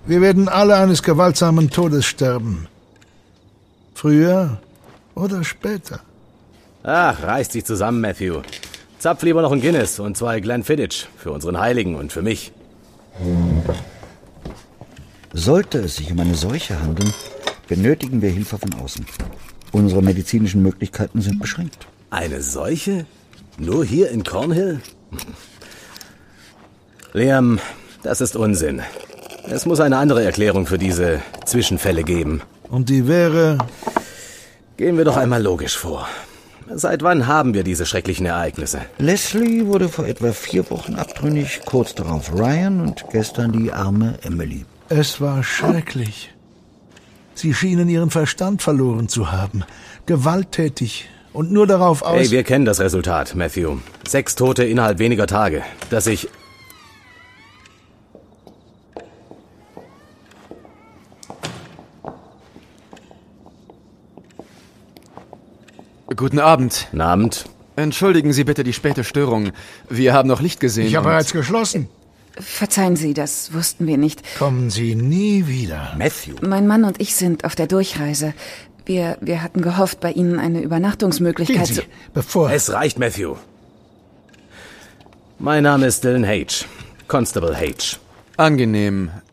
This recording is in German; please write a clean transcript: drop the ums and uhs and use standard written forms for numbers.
Wir werden alle eines gewaltsamen Todes sterben. Früher oder später. Ach, reiß dich zusammen, Matthew. Zapf lieber noch ein Guinness und 2 Glenfiddich für unseren Heiligen und für mich. Sollte es sich um eine Seuche handeln, benötigen wir Hilfe von außen. Unsere medizinischen Möglichkeiten sind beschränkt. Eine Seuche? Nur hier in Cornhill? Liam, das ist Unsinn. Es muss eine andere Erklärung für diese Zwischenfälle geben. Und die wäre... Gehen wir doch einmal logisch vor. Seit wann haben wir diese schrecklichen Ereignisse? Leslie wurde vor etwa 4 Wochen abtrünnig, kurz darauf Ryan und gestern die arme Emily. Es war schrecklich. Sie schienen ihren Verstand verloren zu haben. Gewalttätig und nur darauf aus... Hey, wir kennen das Resultat, Matthew. 6 Tote innerhalb weniger Tage. Dass ich... Guten Abend. Guten Abend. Entschuldigen Sie bitte die späte Störung. Wir haben noch Licht gesehen. Ich habe bereits geschlossen. Verzeihen Sie, das wussten wir nicht. Kommen Sie nie wieder. Matthew. Mein Mann und ich sind auf der Durchreise. Wir hatten gehofft, bei Ihnen eine Übernachtungsmöglichkeit Gehen zu... Sie, bevor... Es reicht, Matthew. Mein Name ist Dylan H. Constable H. Angenehm.